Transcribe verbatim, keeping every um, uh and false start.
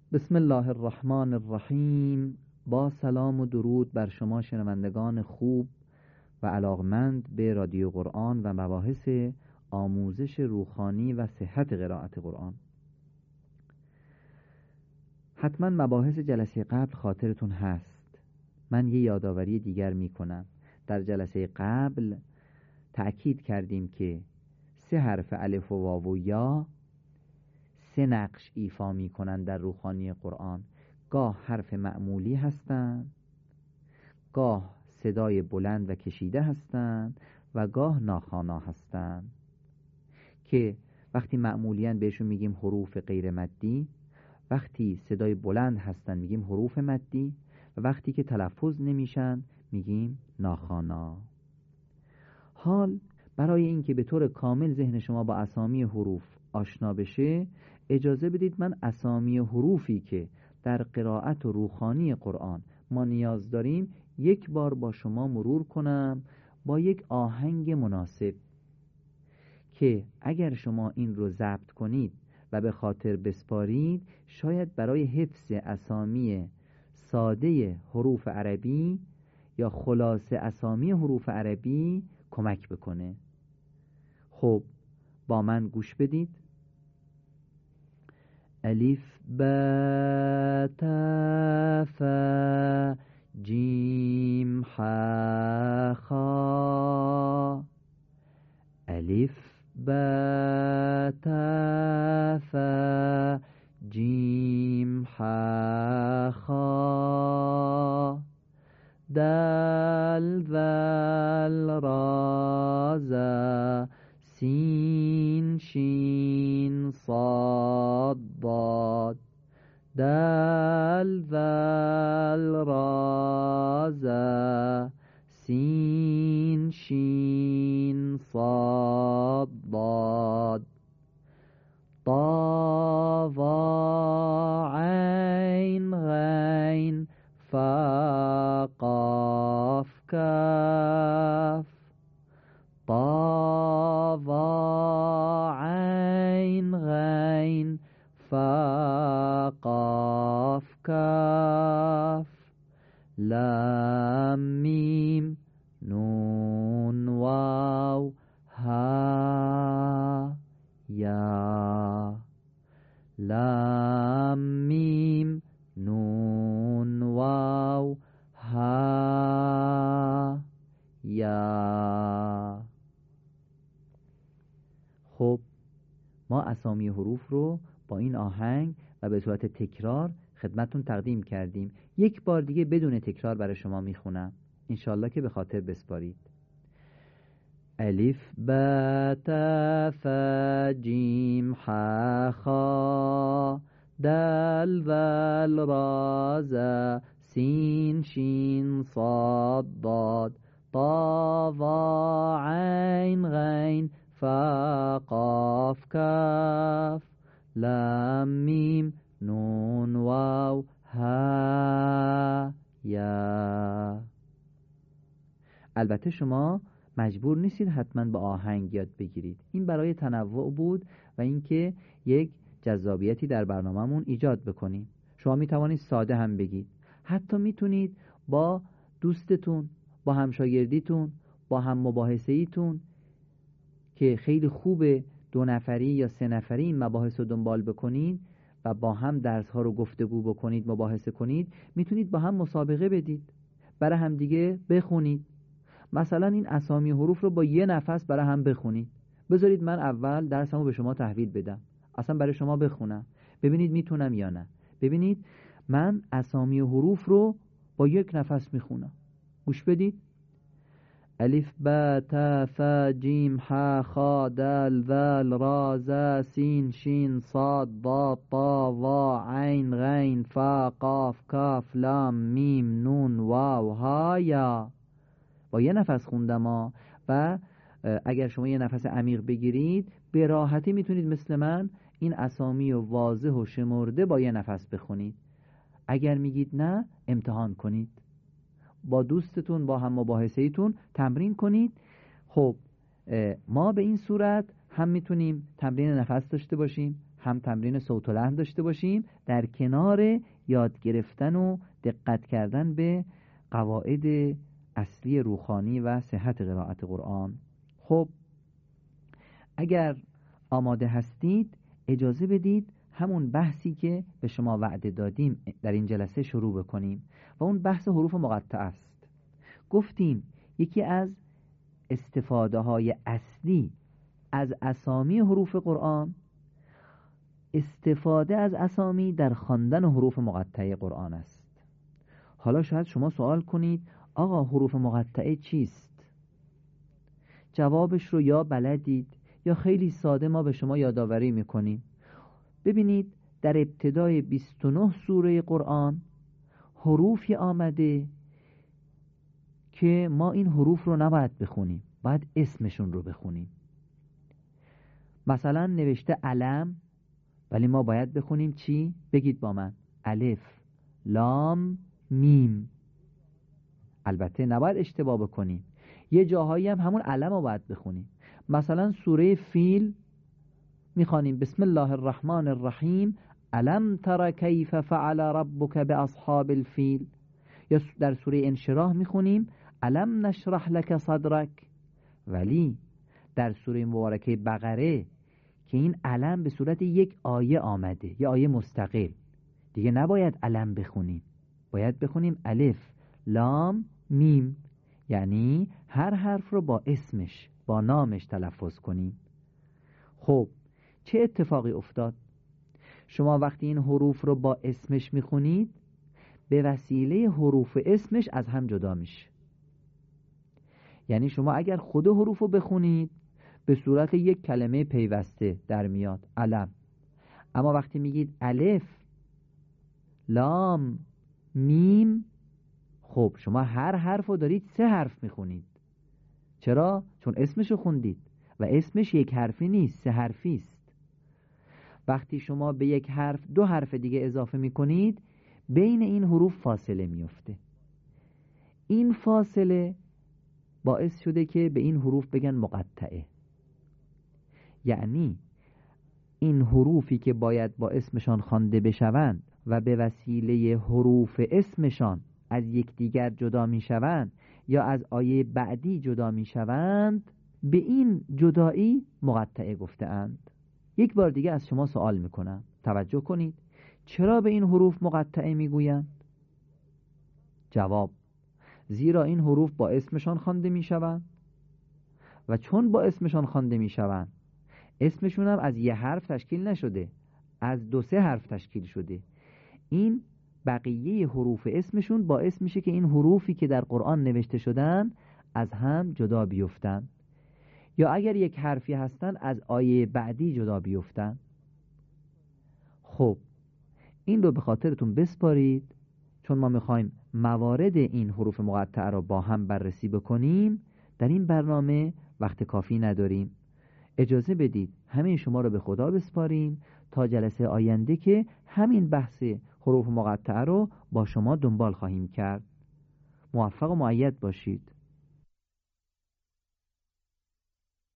بسم الله الرحمن الرحیم. با سلام و درود بر شما شنوندگان خوب و علاقمند به رادیو قرآن و مباحث آموزش روحانی و صحت قرائت قرآن. حتما مباحث جلسه قبل خاطرتون هست. من یه یادآوری دیگر می کنم. در جلسه قبل تأکید کردیم که سه حرف الف و واو و یا سه نقش ایفا می کنند در روحانی قرآن. گاه حرف معمولی هستند، گاه صدای بلند و کشیده هستند و گاه ناخوانا هستند که وقتی معمولیان بهشون میگیم حروف غیر مدی، وقتی صدای بلند هستند میگیم حروف مدی و وقتی که تلفظ نمیشن میگیم ناخوانا. حال برای اینکه به طور کامل ذهن شما با اسامی حروف آشنا بشه، اجازه بدید من اسامی حروفی که در قرائت و روحانی قرآن ما نیاز داریم یک بار با شما مرور کنم با یک آهنگ مناسب که اگر شما این رو ضبط کنید و به خاطر بسپارید شاید برای حفظ اسامی ساده حروف عربی یا خلاصه اسامی حروف عربی کمک بکنه. خب با من گوش بدید. الف با تا ثا جیم ح خا. الف با تا ثا جیم ح خا. دال ذال را زا سین شین صاد ضاد. دال ذال را زا سین شین صاد ضاد. طا ظا عین غین فا قاف کاف. طا ظا عین غین فا قاف کاف. لام میم نون واو ها یا. لام میم نون واو ها یا. خب ما اسامی حروف رو با این آهنگ و به صورت تکرار خدمتتون تقدیم کردیم. یک بار دیگه بدون تکرار برای شما میخونم انشالله که به خاطر بسپارید. الف با تا ثا جیم ح خا. دال ذال را زا سین شین صاد ضاد. طا ظا عین غین فا قاف کاف. لام میم نون واو ها یا. البته شما مجبور نیستید حتما با آهنگ یاد بگیرید. این برای تنوع بود و اینکه یک جذابیتی در برنامه‌مون ایجاد بکنیم. شما می توانید ساده هم بگید، حتی میتونید با دوستتون، با همشاگردیتون، با هم مباحثه‌ایتون که خیلی خوبه دو نفری یا سه نفری این مباحث رو دنبال بکنید و با هم درس ها رو گفتگو بکنید، مباحثه کنید. میتونید با هم مسابقه بدید، برای هم دیگه بخونید. مثلا این اسامی حروف رو با یه نفس برای هم بخونید. بذارید من اول درسمو به شما تحویل بدم، اصلا برای شما بخونم، ببینید میتونم یا نه. ببینید من اسامی حروف رو با یک نفس میخونم. گوش بدید. الف با تا ثا جیم ح خا. دال ذال را زا سین شین صاد ضاد. طا ظا عین غین فا قاف کاف. لام میم نون واو ها یا. با یه نفس خوندم ها. و اگر شما یه نفس عمیق بگیرید به راحتی میتونید مثل من این اسامی و واضح و شمرده با یه نفس بخونید. اگر میگید نه امتحان کنید، با دوستتون، با هم مباحثه‌ایتون تمرین کنید. خب ما به این صورت هم میتونیم تمرین نفس داشته باشیم، هم تمرین صوت و لحن داشته باشیم در کنار یاد گرفتن و دقت کردن به قواعد اصلی روحانی و صحت قرائت قرآن. خب اگر آماده هستید اجازه بدید همون بحثی که به شما وعده دادیم در این جلسه شروع بکنیم و اون بحث حروف مقطعه است. گفتیم یکی از استفاده های اصلی از اسامی حروف قرآن استفاده از اسامی در خواندن حروف مقطعه قرآن است. حالا شاید شما سوال کنید آقا حروف مقطعه چیست؟ جوابش رو یا بلدید یا خیلی ساده ما به شما یادآوری میکنیم. ببینید در ابتدای بیست و نه سوره قرآن حروفی آمده که ما این حروف رو نباید بخونیم، باید اسمشون رو بخونیم. مثلا نوشته علم، ولی ما باید بخونیم چی؟ بگید با من. الف لام میم. البته نباید اشتباه بکنیم، یه جاهایی هم همون علم رو باید بخونیم. مثلا سوره فیل میخوانیم بسم الله الرحمن الرحیم الم تر کیف فعل ربک باصحاب الفیل. یا در سوره انشراح میخونیم الم نشرح لک صدرک. ولی در سوره مبارکه بقره که این علم به صورت یک آیه آمده، یه آیه مستقل، دیگه نباید علم بخونیم، باید بخونیم الف لام میم، یعنی هر حرف رو با اسمش با نامش تلفظ کنیم. خب چه اتفاقی افتاد؟ شما وقتی این حروف رو با اسمش میخونید به وسیله حروف اسمش از هم جدا میشه. یعنی شما اگر خود حروف رو بخونید به صورت یک کلمه پیوسته در میاد علم، اما وقتی میگید الف لام میم، خب شما هر حرف رو دارید سه حرف میخونید. چرا؟ چون اسمش رو خوندید و اسمش یک حرفی نیست، سه حرفی است. وقتی شما به یک حرف دو حرف دیگه اضافه میکنید بین این حروف فاصله میفته. این فاصله باعث شده که به این حروف بگن مقطعه. یعنی این حروفی که باید با اسمشان خوانده بشوند و به وسیله حروف اسمشان از یکدیگر جدا میشوند یا از آیه بعدی جدا میشوند، به این جدایی مقطعه گفته‌اند. یک بار دیگه از شما سوال میکنم، توجه کنید، چرا به این حروف مقطعه میگویند؟ جواب: زیرا این حروف با اسمشان خوانده میشوند و چون با اسمشان خوانده میشوند اسمشون هم از یه حرف تشکیل نشده، از دو سه حرف تشکیل شده. این بقیه حروف اسمشون باعث میشه که این حروفی که در قرآن نوشته شدن از هم جدا بیفتن، یا اگر یک حرفی هستن از آیه بعدی جدا بیفتن. خب این رو به خاطرتون بسپارید، چون ما میخوایم موارد این حروف مقطعه رو با هم بررسی بکنیم. در این برنامه وقت کافی نداریم. اجازه بدید همه شما رو به خدا بسپاریم تا جلسه آینده که همین بحث حروف مقطعه رو با شما دنبال خواهیم کرد. موفق و مؤید باشید.